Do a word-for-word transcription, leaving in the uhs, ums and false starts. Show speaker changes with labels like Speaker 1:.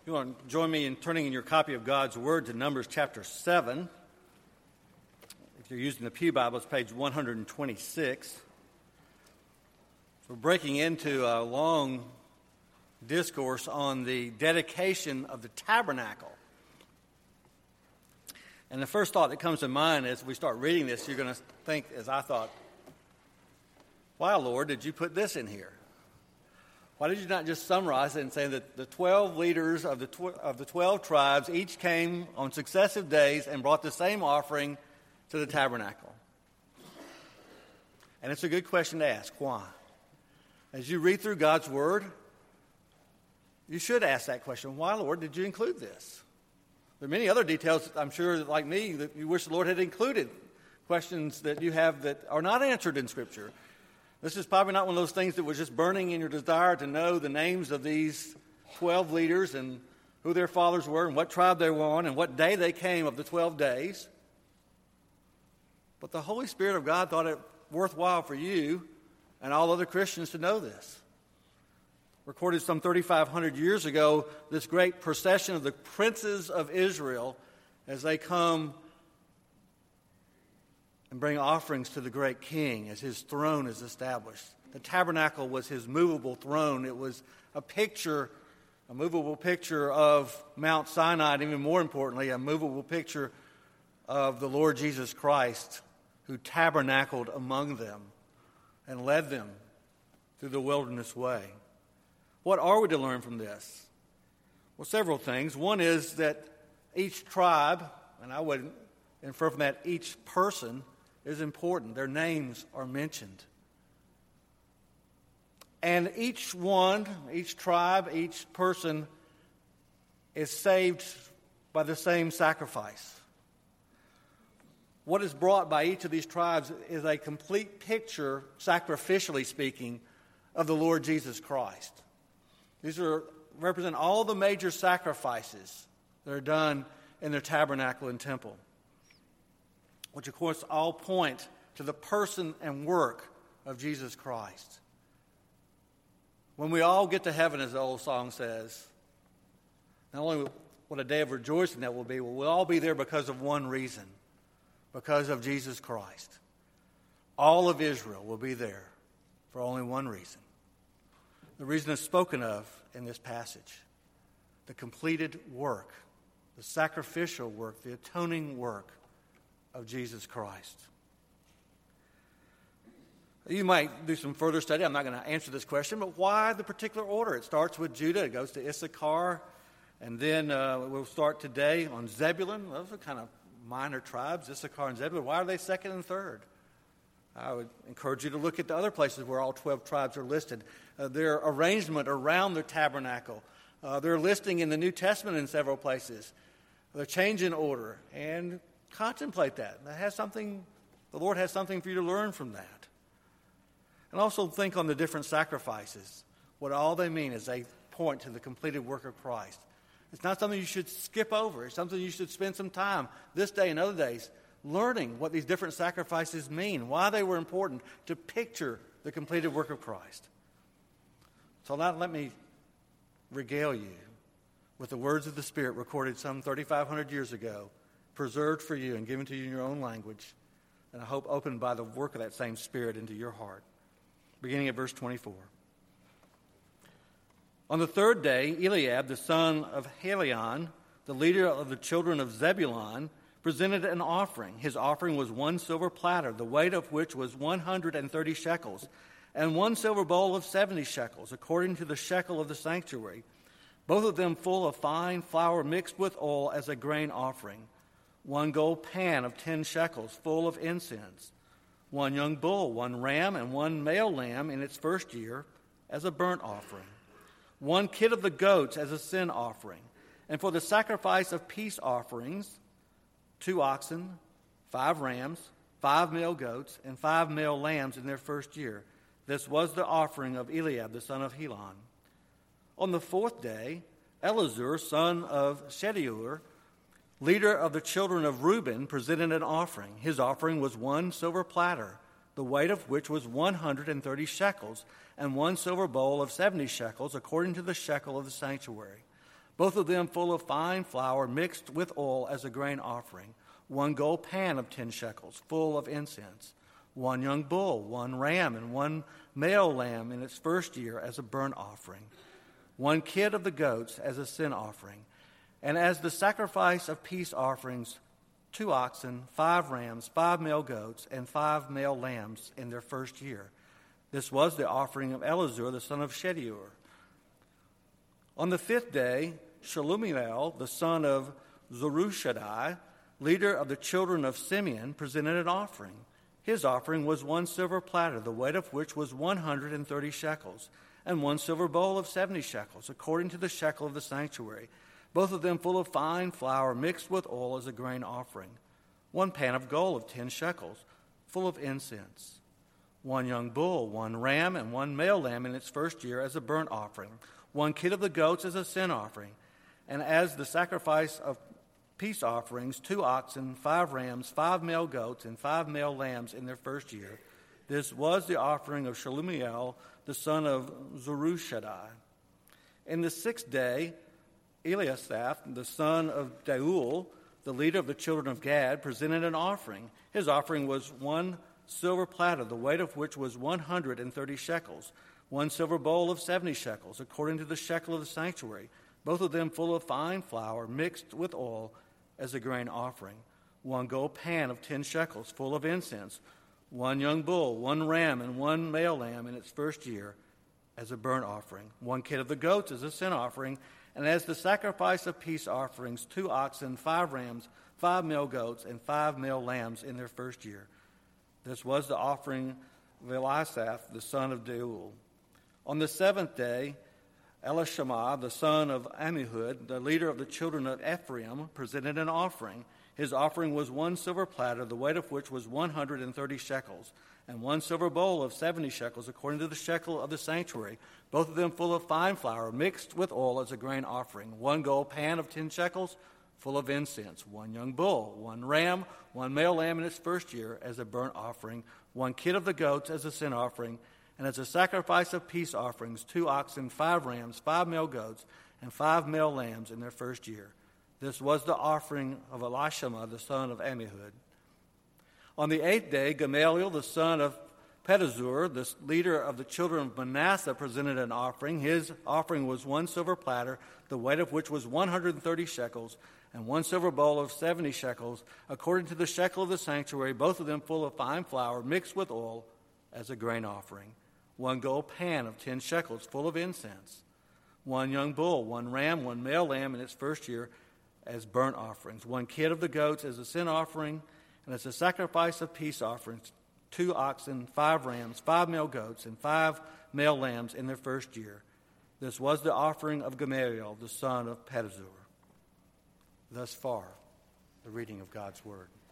Speaker 1: You want to join me in turning in your copy of God's Word to Numbers chapter seven. If you're using the Pew Bible, it's page one hundred twenty-six. We're breaking into a long discourse on the dedication of the tabernacle. And the first thought that comes to mind as we start reading this, you're going to think, as I thought, why, Lord, did you put this in here? Why did you not just summarize it and say that the twelve leaders of the tw- of the twelve tribes each came on successive days and brought the same offering to the tabernacle? And it's a good question to ask. Why? As you read through God's Word, you should ask that question. Why, Lord, did you include this? There are many other details, I'm sure, like me, that you wish the Lord had included. Questions that you have that are not answered in Scripture. This is probably not one of those things that was just burning in your desire to know the names of these twelve leaders and who their fathers were and what tribe they were on and what day they came of the twelve days. But the Holy Spirit of God thought it worthwhile for you and all other Christians to know this. Recorded some thirty-five hundred years ago, this great procession of the princes of Israel as they come and bring offerings to the great king as his throne is established. The tabernacle was his movable throne. It was a picture, a movable picture of Mount Sinai, and even more importantly, a movable picture of the Lord Jesus Christ, who tabernacled among them and led them through the wilderness way. What are we to learn from this? Well, several things. One is that each tribe, and I would infer from that each person, is important. Their names are mentioned. And each one, each tribe, each person is saved by the same sacrifice. What is brought by each of these tribes is a complete picture, sacrificially speaking, of the Lord Jesus Christ. These are represent all the major sacrifices that are done in the tabernacle and temple, which of course all point to the person and work of Jesus Christ. When we all get to heaven, as the old song says, not only what a day of rejoicing that will be, but we'll all be there because of one reason, because of Jesus Christ. All of Israel will be there for only one reason. The reason is spoken of in this passage: the completed work, the sacrificial work, the atoning work of Jesus Christ. You might do some further study. I'm not going to answer this question, but why the particular order? It starts with Judah, it goes to Issachar, and then uh, we'll start today on Zebulun. Those are kind of minor tribes, Issachar and Zebulun. Why are they second and third? I would encourage you to look at the other places where all twelve tribes are listed. Uh, their arrangement around their tabernacle, uh, their listing in the New Testament in several places, their change in order, and contemplate that. That has something, the Lord has something for you to learn from that. And also think on the different sacrifices, what all they mean as they point to the completed work of Christ. It's not something you should skip over. It's something you should spend some time this day and other days learning what these different sacrifices mean, why they were important to picture the completed work of Christ. So now let me regale you with the words of the Spirit recorded some thirty-five hundred years ago, preserved for you and given to you in your own language, and I hope opened by the work of that same Spirit into your heart. Beginning at verse twenty-four. On the third day, Eliab, the son of Helon, the leader of the children of Zebulun, presented an offering. His offering was one silver platter, the weight of which was one hundred thirty shekels, and one silver bowl of seventy shekels, according to the shekel of the sanctuary, both of them full of fine flour mixed with oil as a grain offering, one gold pan of ten shekels full of incense, one young bull, one ram, and one male lamb in its first year as a burnt offering, one kid of the goats as a sin offering, and for the sacrifice of peace offerings, two oxen, five rams, five male goats, and five male lambs in their first year. This was the offering of Eliab, the son of Helon. On the fourth day, Elazar, son of Shedeur, leader of the children of Reuben, presented an offering. His offering was one silver platter, the weight of which was one hundred thirty shekels, and one silver bowl of seventy shekels, according to the shekel of the sanctuary, both of them full of fine flour mixed with oil as a grain offering, one gold pan of ten shekels, full of incense, one young bull, one ram, and one male lamb in its first year as a burnt offering, one kid of the goats as a sin offering, and as the sacrifice of peace offerings, two oxen, five rams, five male goats, and five male lambs in their first year. This was the offering of Elazar, the son of Shedeur. On the fifth day, Shelumiel, the son of Zurishaddai, leader of the children of Simeon, presented an offering. His offering was one silver platter, the weight of which was one hundred thirty shekels, and one silver bowl of seventy shekels, according to the shekel of the sanctuary, both of them full of fine flour mixed with oil as a grain offering, one pan of gold of ten shekels, full of incense, one young bull, one ram, and one male lamb in its first year as a burnt offering, one kid of the goats as a sin offering, and as the sacrifice of peace offerings, two oxen, five rams, five male goats, and five male lambs in their first year. This was the offering of Shelumiel, the son of Zurishaddai. In the sixth day, Eliasaph, the son of Deuel, the leader of the children of Gad, presented an offering. His offering was one silver platter, the weight of which was one hundred thirty shekels, one silver bowl of seventy shekels, according to the shekel of the sanctuary, both of them full of fine flour mixed with oil as a grain offering, one gold pan of ten shekels, full of incense, one young bull, one ram, and one male lamb in its first year as a burnt offering, one kid of the goats as a sin offering, and as the sacrifice of peace offerings, two oxen, five rams, five male goats, and five male lambs in their first year. This was the offering of Eliasaph, the son of Deuel. On the seventh day, Elishama, the son of Ammihud, the leader of the children of Ephraim, presented an offering. His offering was one silver platter, the weight of which was one hundred thirty shekels, and one silver bowl of seventy shekels, according to the shekel of the sanctuary, both of them full of fine flour, mixed with oil as a grain offering, one gold pan of ten shekels, full of incense, one young bull, one ram, one male lamb in its first year as a burnt offering, one kid of the goats as a sin offering, and as a sacrifice of peace offerings, two oxen, five rams, five male goats, and five male lambs in their first year. This was the offering of Elishama, the son of Ammihud. On the eighth day, Gamaliel, the son of Pedazur, the leader of the children of Manasseh, presented an offering. His offering was one silver platter, the weight of which was one hundred thirty shekels, and one silver bowl of seventy shekels, according to the shekel of the sanctuary, both of them full of fine flour mixed with oil as a grain offering, one gold pan of ten shekels, full of incense, one young bull, one ram, one male lamb in its first year as burnt offerings, one kid of the goats as a sin offering, and as a sacrifice of peace offerings, two oxen, five rams, five male goats, and five male lambs in their first year. This was the offering of Gamaliel, the son of Pedazur. Thus far, the reading of God's word.